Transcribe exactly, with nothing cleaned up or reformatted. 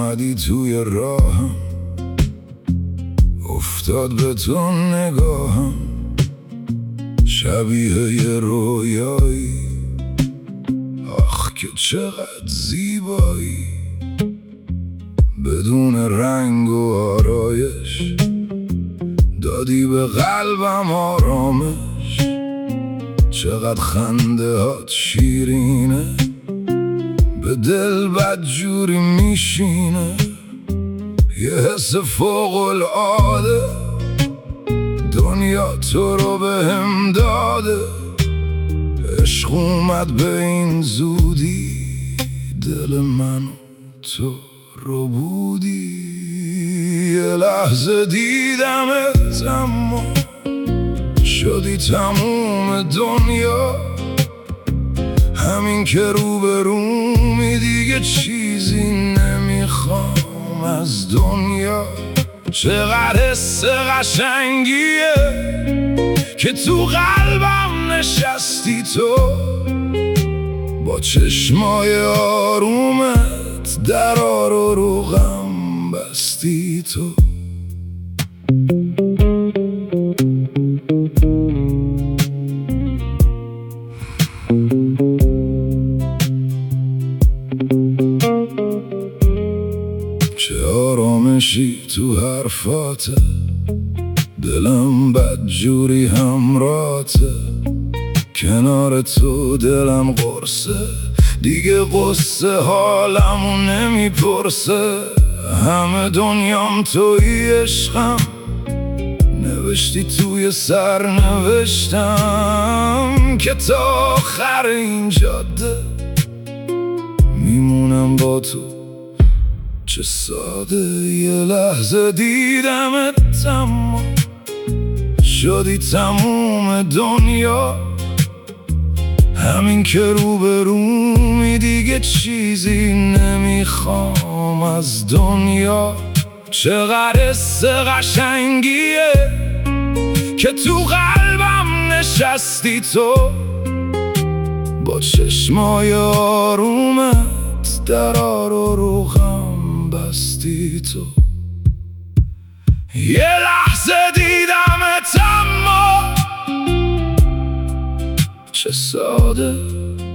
اومدی توی راهم، افتاد به تو نگاهم، شبیه یه رویایی. آخ که چقدر زیبایی، بدون رنگ و آرایش دادی به قلبم آرامش. چقدر خنده هات شیرینه، به دل بدجوری میشینه. یه حس فوق العاده دنیا تو رو به هم داده. عشق اومد به این زودی، دل من تو رو بودی. یه لحظه دیدمت اما شدی تموم دنیا. همین که روبرومی دیگه چیزی نمیخوام از دنیا. چقدر حس قشنگیه که تو قلبم نشستی تو، با چشمای آرومت درا رو رو غم بستی تو. چه آرامشی تو حرفاته، دلم بدجوری همراته. کنار تو دلم قرصه، دیگه قصه حالمو نمیپرسه. همه دنیام توی عشقم، نوشتی توی سر نوشتم که تا آخر این جاده میمونم با تو. چه ساده یه لحظه دیدمت اما شدی تموم دنیا. همین که روبرومی دیگه چیزی نمیخوام از دنیا. چقدر حس قشنگیه که تو قلبم نشستی تو، با چشمای آرومت درا رو رو غم بستی تو. یه لحظه دیدمت اما چه ساده